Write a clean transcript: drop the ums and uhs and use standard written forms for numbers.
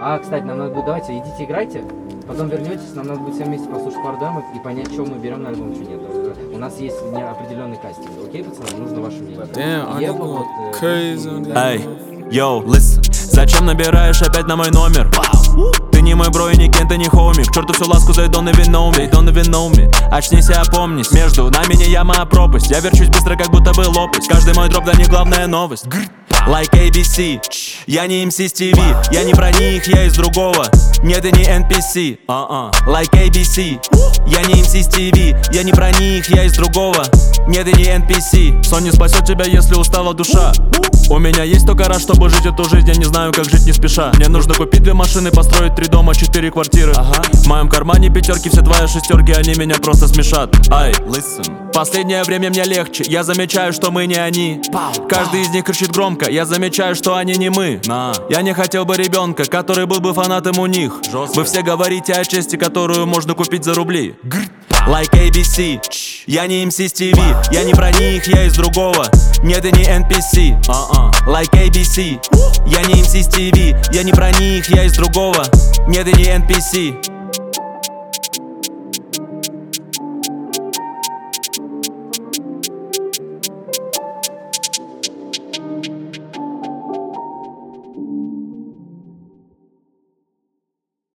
Кстати, нам надо будет, давайте, идите играйте, потом вернетесь, нам надо будет всем вместе послушать пару демок и понять, что мы берем на альбом, что нет. У нас есть определенный кастинг, окей, пацаны? Нужно ваше мнение. Эй, йоу, listen. Зачем набираешь опять на мой номер? Ты не мой бро и не Кент, и не хоуми. К черту всю ласку, they don't even know me. Очнись и опомнись, между нами не яма, а пропасть. Я верчусь быстро, как будто бы лопасть. Каждый мой дроп для них главная новость. Like ABC, я не MC Stevie, я не про них, я из другого. Нет, и не NPC, Like ABC, я не MC Stevie, я не про них, я из другого. Нет, и не NPC. Сон не спасет тебя, если устала душа. У меня есть только раз, чтобы жить эту жизнь. Я не знаю, как жить не спеша. Мне нужно купить 2 машины, построить 3 дома, 4 квартиры. В моем кармане 5, все твои 6, они меня просто смешат. Ай, listen. Последнее время мне легче, я замечаю, что мы не они. Каждый из них кричит громко, я замечаю, что они не мы. Я не хотел бы ребенка, который был бы фанатом у них. Вы все говорите о чести, которую можно купить за рубли. Like ABC, я не MC Stevie, я не про них, я из другого. Нет, и не NPC, Like ABC, я не MC Stevie, я не про них, я из другого. Нет, и не NPC.